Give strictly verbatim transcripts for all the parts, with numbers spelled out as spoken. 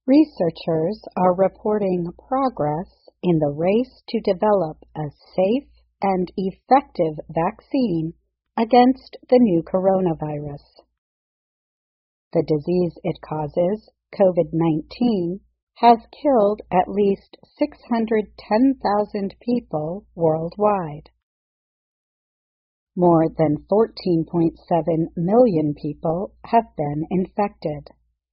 Researchers are reporting progress in the race to develop a safe and effective vaccine against the new coronavirus. The disease it causes, COVID nineteen, has killed at least six hundred ten thousand people worldwide. More than fourteen point seven million people have been infected.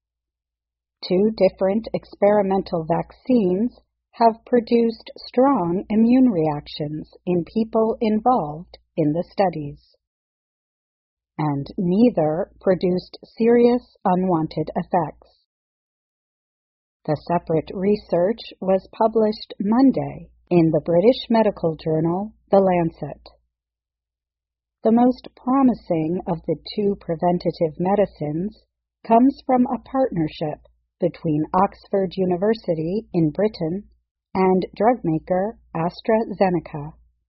Two different experimental vaccines have produced strong immune reactions in people involved in the studies, and neither produced serious unwanted effects. The separate research was published Monday in the British medical journal The Lancet. The most promising of the two preventative medicines comes from a partnership between Oxford University in Britain and drug maker AstraZeneca.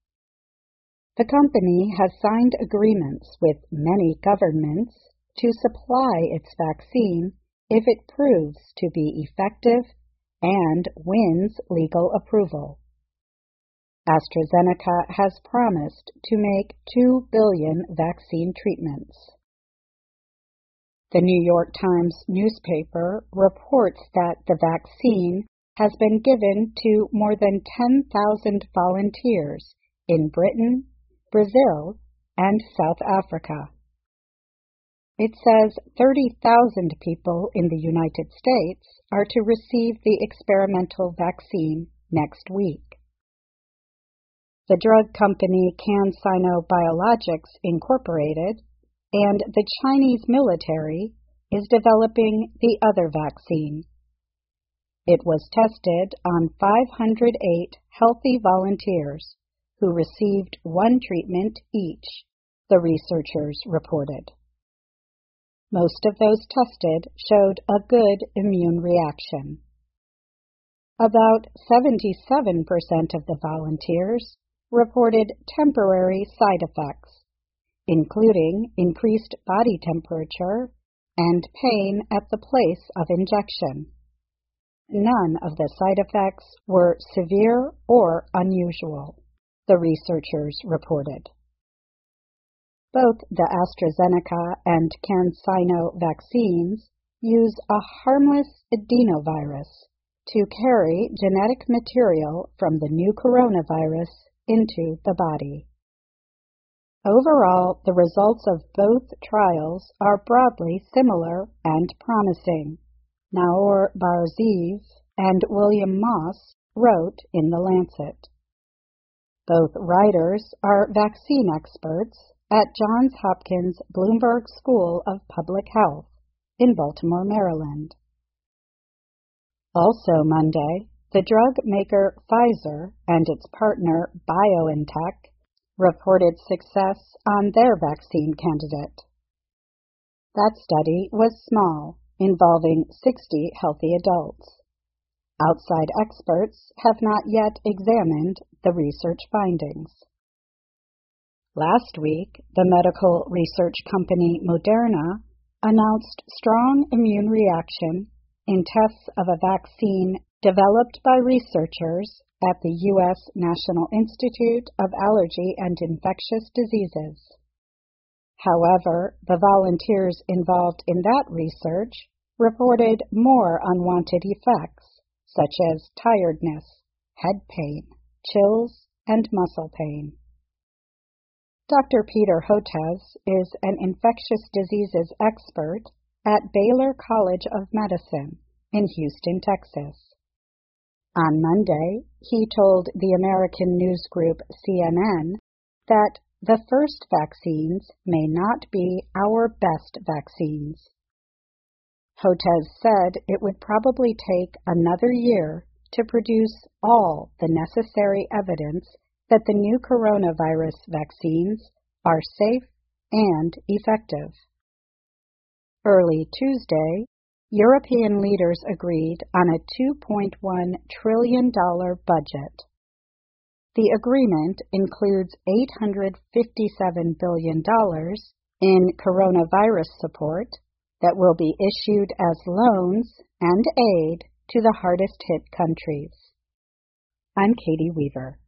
The company has signed agreements with many governments to supply its vaccine if it proves to be effective and wins legal approval. AstraZeneca has promised to make two billion vaccine treatments. The New York Times newspaper reports that the vaccine has been given to more than ten thousand volunteers in Britain, Brazil, and South Africa. It says thirty thousand people in the United States are to receive the experimental vaccine next week. The drug company CanSino Biologics Incorporated and the Chinese military is developing the other vaccine. It was tested on five hundred eight healthy volunteers who received one treatment each, the researchers reported. Most of those tested showed a good immune reaction. About seventy-seven percent of the volunteers reported temporary side effects, including increased body temperature and pain at the place of injection. None of the side effects were severe or unusual, the researchers reported. Both the AstraZeneca and CanSino vaccines use a harmless adenovirus to carry genetic material from the new coronavirus into the body. Overall, the results of both trials are broadly similar and promising, Naor Bar-Zeev and William Moss wrote in The Lancet. Both writers are vaccine experts at Johns Hopkins Bloomberg School of Public Health in Baltimore, Maryland. Also Monday, the drug maker Pfizer and its partner BioNTech reported success on their vaccine candidate. That study was small, involving sixty healthy adults. Outside experts have not yet examined the research findings. Last week, the medical research company Moderna announced strong immune reaction in tests of a vaccine developed by researchers at the U S National Institute of Allergy and Infectious Diseases. However, the volunteers involved in that research reported more unwanted effects, such as tiredness, head pain, chills, and muscle pain. Doctor Peter Hotez is an infectious diseases expert at Baylor College of Medicine in Houston, Texas. On Monday, he told the American news group C N N that the first vaccines may not be our best vaccines. Hotez said it would probably take another year to produce all the necessary evidence that the new coronavirus vaccines are safe and effective. Early Tuesday, European leaders agreed on a two point one trillion dollars budget. The agreement includes eight hundred fifty-seven billion dollars in coronavirus support that will be issued as loans and aid to the hardest hit countries. I'm Katie Weaver.